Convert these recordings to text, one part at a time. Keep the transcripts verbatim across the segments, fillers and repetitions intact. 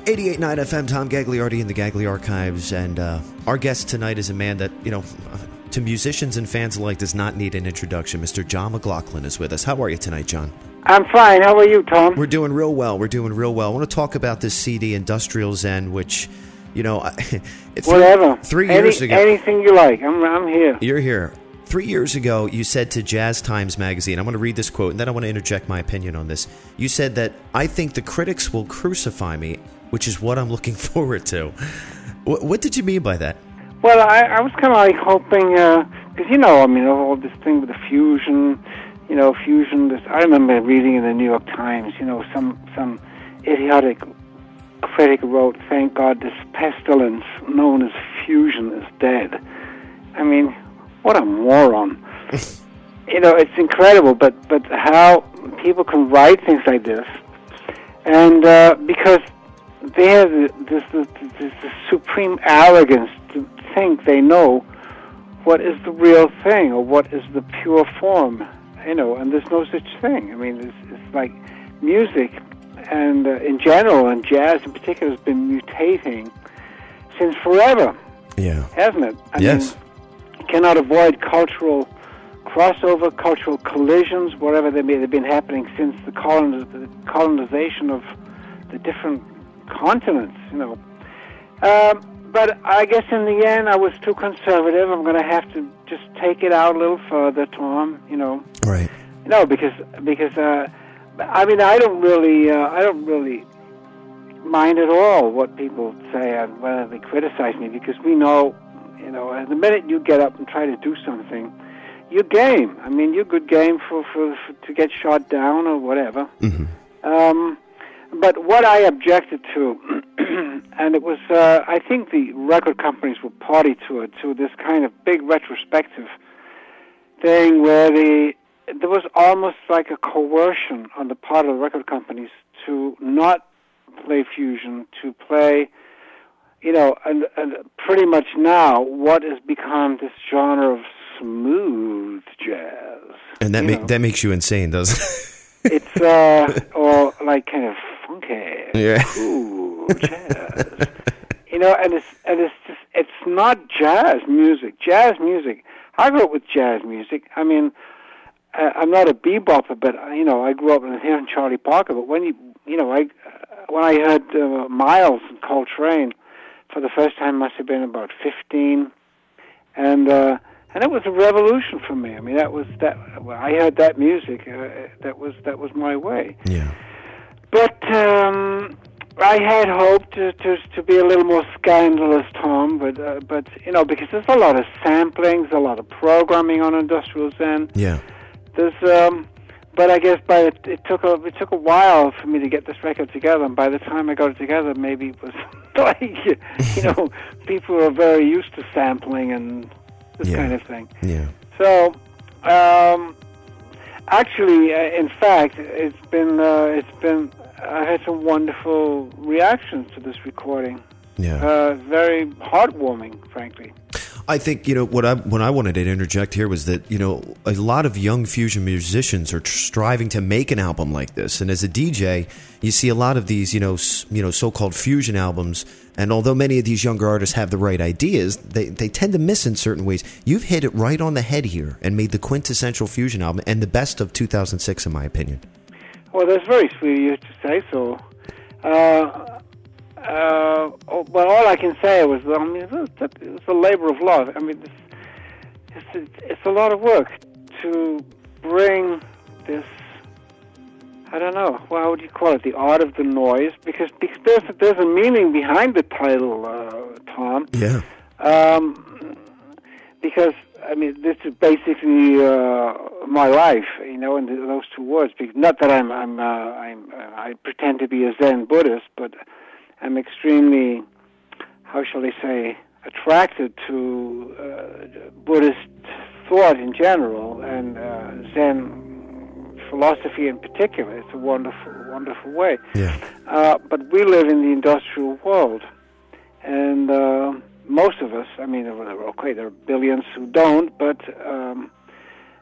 eighty-eight point nine F M, Tom Gagliardi in the Gagli Archives, and uh, our guest tonight is a man that, you know, to musicians and fans alike does not need an introduction. Mister John McLaughlin is with us. How are you tonight, John? I'm fine. How are you, Tom? We're doing real well. We're doing real well. I want to talk about this C D, Industrial Zen, which, you know, it's whatever. Three, three Any, years ago. Anything you like. I'm, I'm here. You're here. Three years ago, you said to Jazz Times magazine, I'm going to read this quote, and then I want to interject my opinion on this. You said that, I think the critics will crucify me, which is what I'm looking forward to. What, what did you mean by that? Well, I, I was kind of like hoping, because, uh, you know, I mean, all this thing with the fusion, you know, fusion, this, I remember reading in the New York Times, you know, some, some idiotic critic wrote, thank God this pestilence known as fusion is dead. I mean, what a moron. You know, it's incredible, but, but how people can write things like this, and uh, because they have this, this, this, this supreme arrogance to think they know what is the real thing or what is the pure form, you know, and there's no such thing. I mean, it's, it's like music, and uh, in general, and jazz in particular, has been mutating since forever. Yeah. Hasn't it? I yes. mean, cannot avoid cultural crossover, cultural collisions, whatever they may have been happening since the, coloniz- the colonization of the different continents, you know. Um, but I guess in the end, I was too conservative. I'm going to have to just take it out a little further, Tom. You know. Right. No, because because uh, I mean, I don't really, uh, I don't really mind at all what people say and whether they criticize me, because we know. You know, the minute you get up and try to do something, you're game. I mean, you're good game for, for, for to get shot down or whatever. Mm-hmm. Um, but what I objected to, and it was, uh, I think the record companies were party to it, to this kind of big retrospective thing where the there was almost like a coercion on the part of the record companies to not play fusion, to play. You know, and, and pretty much now, what has become this genre of smooth jazz. And that ma- that makes you insane, doesn't it? It's, uh, or like kind of funky, yeah. cool jazz. You know, and it's, and it's just, it's not jazz music. Jazz music, I grew up with jazz music. I mean, uh, I'm not a bebopper, but, you know, I grew up in hearing Charlie Parker, but when you, you know, I, uh, when I heard uh, Miles and Coltrane, for the first time, must have been about fifteen, and uh, and it was a revolution for me. I mean, that was that. I heard that music. Uh, that was that was my way. Yeah. But um, I had hoped to, to to be a little more scandalous, Tom. But uh, but you know, because there's a lot of samplings, a lot of programming on Industrial Zen. Yeah. There's. Um, But I guess by the, it took a it took a while for me to get this record together, and by the time I got it together, maybe it was like, you know, people were very used to sampling and this yeah. kind of thing. Yeah. So, um, actually, uh, in fact, it's been uh, it's been I had some wonderful reactions to this recording. Yeah. Uh, very heartwarming, frankly. I think, you know, what I what I wanted to interject here was that, you know, a lot of young fusion musicians are striving to make an album like this. And as a D J, you see a lot of these, you know, you know, so-called fusion albums. And although many of these younger artists have the right ideas, they, they tend to miss in certain ways. You've hit it right on the head here and made the quintessential fusion album and the best of two thousand six, in my opinion. Well, that's very sweet of you to say so. Uh Uh, well, all I can say was, I mean, it's, it's a labor of love. I mean, it's, it's, it's a lot of work to bring this, I don't know, well, how would you call it, the art of the noise, because, because there's, there's a meaning behind the title, uh, Tom. Yeah. Um, because, I mean, this is basically uh, my life, you know, in the, those two words. Because not that I'm, I'm, uh, I'm, uh, I pretend to be a Zen Buddhist, but I'm extremely, how shall I say, attracted to uh, Buddhist thought in general, and uh, Zen philosophy in particular. It's a wonderful, wonderful way. Yeah. Uh, but we live in the industrial world, and uh, most of us, I mean, okay, there are billions who don't, but um,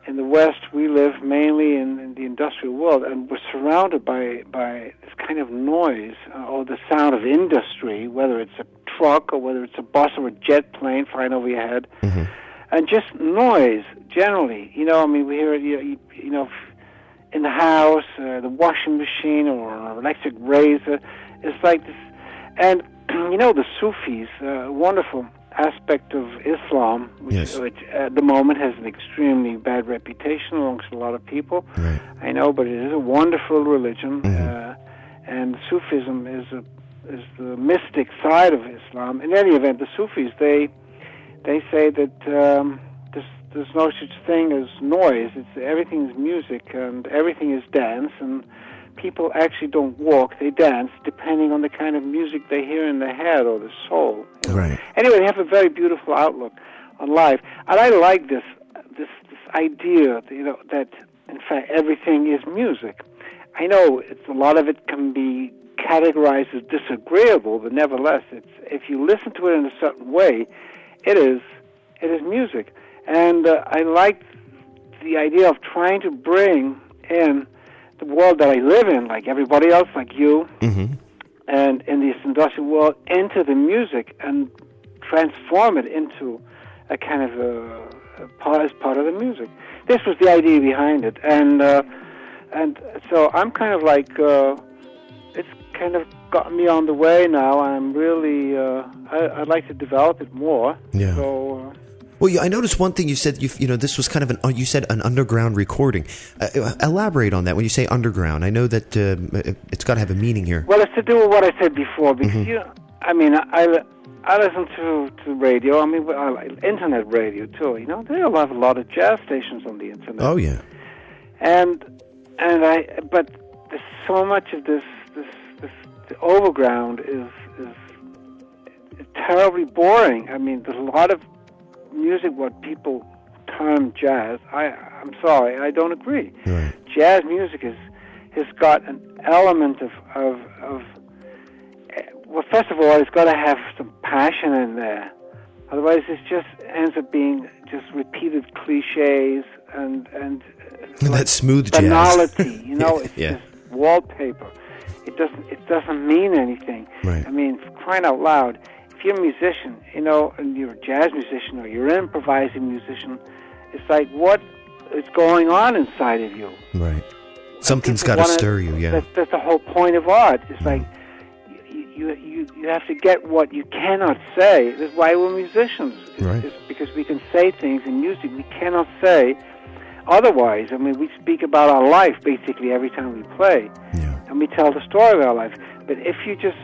in the West, we live mainly in, in the industrial world, and we're surrounded by, by this kind of noise, uh, or the sound of industry, whether it's a truck or whether it's a bus or a jet plane flying over your head, mm-hmm. and just noise generally. You know, I mean, we hear it, you, you know, in the house, uh, the washing machine, or an electric razor. It's like this, and you know, the Sufis, uh, wonderful aspect of Islam, which, yes. which at the moment has an extremely bad reputation amongst a lot of people. Right. I know, but it is a wonderful religion, mm-hmm. uh, and Sufism is a is the mystic side of Islam. In any event, the Sufis they they say that um, there's there's no such thing as noise. It's everything is music and everything is dance, and people actually don't walk, they dance, depending on the kind of music they hear in their head or the soul. You know? Right. Anyway, they have a very beautiful outlook on life. And I like this, this, this idea, you know, that, in fact, everything is music. I know it's, a lot of it can be categorized as disagreeable, but nevertheless, it's, if you listen to it in a certain way, it is, it is music. And uh, I like the idea of trying to bring in the world that I live in, like everybody else, like you, mm-hmm. and in this industrial world, into the music and transform it into a kind of a, a part, as part of the music. This was the idea behind it, and uh, and so I'm kind of like uh, it's kind of gotten me on the way now. I'm really uh, I, I'd like to develop it more. Yeah. So. Uh, Well, yeah, I noticed one thing you said. You, you know, this was kind of an. You said an underground recording. Uh, elaborate on that. When you say underground, I know that uh, it's got to have a meaning here. Well, it's to do with what I said before. Because mm-hmm. you, know, I mean, I, I listen to, to radio. I mean, I like internet radio too. You know, there are a lot of jazz stations on the internet. Oh yeah. And and I, but there's so much of this this this the overground is is terribly boring. I mean, there's a lot of music, what people term jazz. I, I'm sorry, I don't agree. Right. Jazz music is has got an element of, of of well, first of all, it's got to have some passion in there. Otherwise, it just ends up being just repeated cliches and and that like smooth jazz. Banality, you know, it's yeah. just wallpaper. It doesn't it doesn't mean anything. Right. I mean, for crying out loud. If you're a musician, you know, and you're a jazz musician or you're an improvising musician, it's like, what is going on inside of you? Right. Something's got to stir you, yeah. That's, that's the whole point of art. It's yeah. like, you, you you have to get what you cannot say. That's why we're musicians. It's, right. It's because we can say things in music we cannot say otherwise. I mean, we speak about our life basically every time we play. Yeah. And we tell the story of our life. But if you just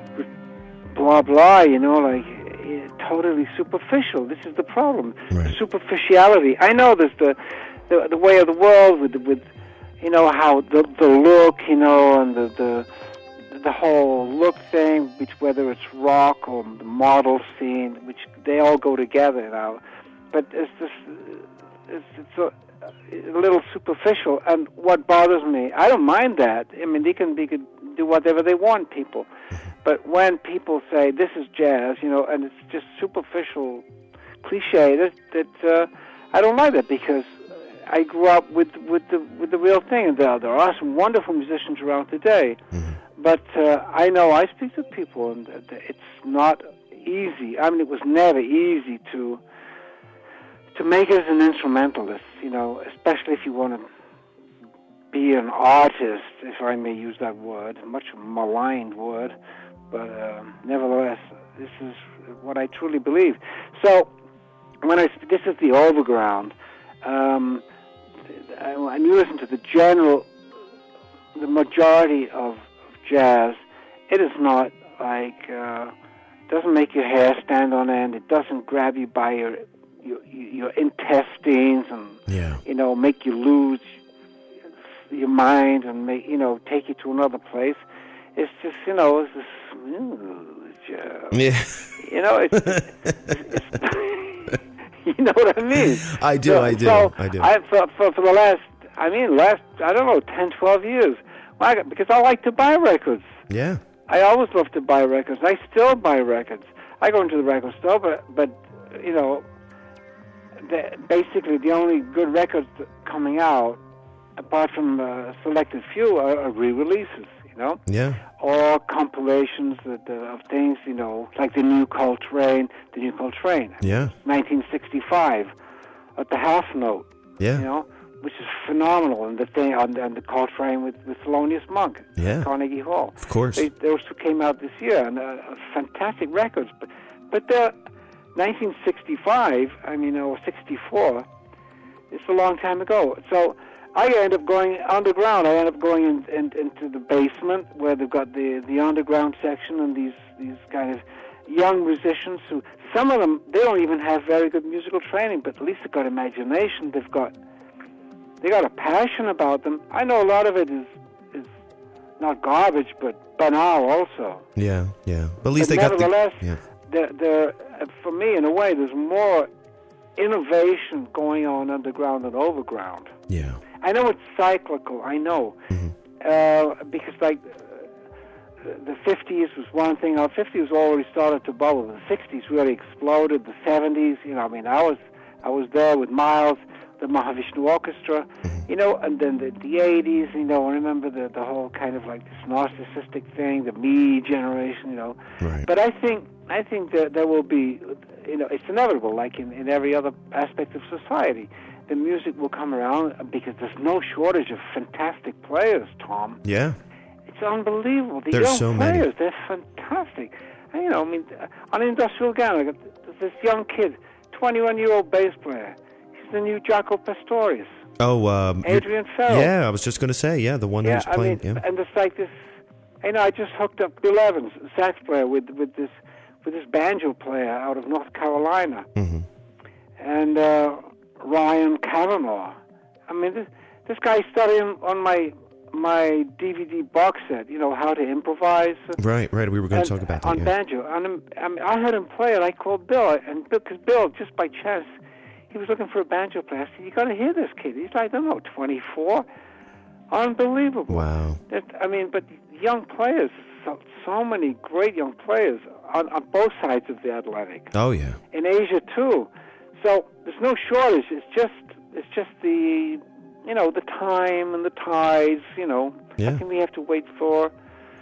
blah blah, you know, like uh, totally superficial. This is the problem. Right. Superficiality. I know there's the, the the way of the world with with you know how the the look, you know, and the the the whole look thing, which whether it's rock or the model scene, which they all go together now. But it's just it's, it's a, a little superficial. And what bothers me, I don't mind that. I mean, they can they can do whatever they want, people. But when people say this is jazz, you know, and it's just superficial cliche, that that uh, I don't like that, because I grew up with with the with the real thing. And there, there are some wonderful musicians around today, mm-hmm. but uh, I know I speak to people, and it's not easy. I mean, it was never easy to to make it as an instrumentalist, you know, especially if you want to be an artist, if I may use that word, a much maligned word. But uh, nevertheless, this is what I truly believe. So, when I this is the overground, um, and you listen to the general, the majority of, of jazz, it is not like uh, doesn't make your hair stand on end. It doesn't grab you by your your, your intestines and yeah. you know make you lose your mind and make you know take you to another place. It's just, you know, it's this smooth jazz. Yeah. You know, it's, it's, it's you know what I mean? I do, so, I do, so I do. I, for, for, for the last, I mean, last, I don't know, ten, twelve years, well, I, because I like to buy records. Yeah. I always love to buy records. I still buy records. I go into the record store, but, but you know, the, basically the only good records coming out, apart from a selected few, are, are re-releases, you know? Yeah. Or compilations that, uh, of things, you know, like the new Coltrane, the new Coltrane. Yeah. nineteen sixty-five, at the half note. Yeah. You know, which is phenomenal, and the thing on, on the Coltrane with, with Thelonious Monk, Yeah. Carnegie Hall. Of course. They, those two came out this year, and uh, fantastic records. But but the nineteen sixty-five, I mean, or sixty-four, it's a long time ago. So I end up going underground. I end up going in, in, into the basement where they've got the, the underground section and these, these kind of young musicians who, some of them, they don't even have very good musical training, but at least they've got imagination. They've got they got a passion about them. I know a lot of it is is not garbage, but banal also. Yeah, yeah. But at least but they got the... nevertheless, Yeah. there, there, for me, in a way, there's more innovation going on underground than overground. Yeah. I know it's cyclical, I know. Mm-hmm. Uh, because, like, uh, the fifties was one thing. Our fifties already started to bubble. The sixties really exploded. The seventies, you know, I mean, I was I was there with Miles, the Mahavishnu Orchestra, Mm-hmm. you know, and then the, the eighties, you know, I remember the, the whole kind of like this narcissistic thing, the me generation, you know. Right. But I think I think that there will be, you know, it's inevitable, like in, in every other aspect of society. The music will come around because there's no shortage of fantastic players, Tom. Yeah. It's unbelievable. The There's young so many. players, they're fantastic. And, you know, I mean, uh, on Industrial Gun, I got this young kid, twenty-one-year-old bass player. He's the new Jaco Pastorius. Oh, um... you- Adrian Farrell. Yeah, I was just going to say, yeah, the one Yeah, who's I playing... mean, yeah. and it's like this, you know, I just hooked up Bill Evans, sax player, with, with this with this banjo player out of North Carolina. Mm-hmm. And uh, Ryan Kavanaugh. I mean, this, this guy studying on my my D V D box set, you know, how to improvise. Right, right. We were going and- to talk about that, on yeah. banjo. And I'm- I mean, I heard him play it. I called Bill, and because Bill, just by chance, he was looking for a banjo player. I said, "You got to hear this kid. He's like, I don't know, twenty-four. Unbelievable." Wow. That, I mean, but young players, so, so many great young players on, on both sides of the Atlantic. Oh, yeah. In Asia too. So there's no shortage. It's just it's just the you know the time and the tides. You know, Yeah. I think we have to wait for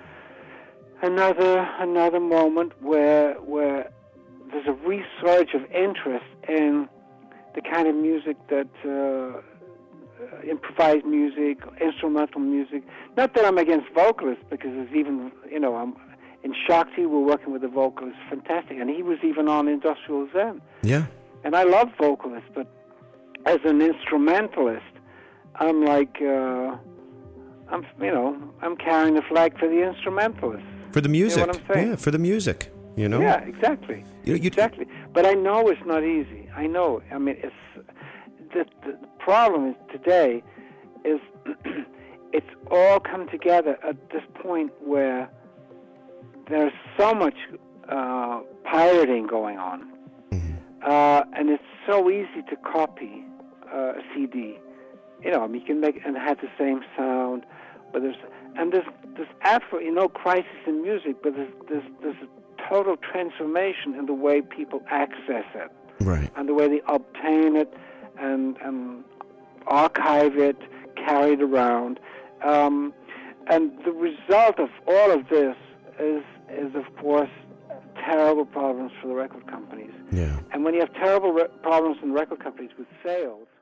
another another moment where where there's a resurge of interest in the kind of music that uh, uh, improvised music, instrumental music. Not that I'm against vocalists, because there's even you know I'm. In Shakti, we're working with a vocalist, fantastic, and he was even on Industrial Zen. Yeah. And I love vocalists, but as an instrumentalist, I'm like, uh, I'm, you know, I'm carrying the flag for the instrumentalists. For the music. You know what I'm saying? Yeah, for the music, you know? Yeah, exactly. You, you, Exactly. But I know it's not easy. I know. I mean, it's the, the problem is today is it's all come together at this point where there's so much uh, pirating going on. Mhm. Uh, and it's so easy to copy uh, a C D. You know, I mean, you can make and have the same sound, but there's and there's there's absolutely no crisis in music, but there's there's there's a total transformation in the way people access it Right. and the way they obtain it and and archive it, carry it around, um, and the result of all of this is is of course terrible problems for the record companies. Yeah. And when you have terrible re- problems in record companies with sales,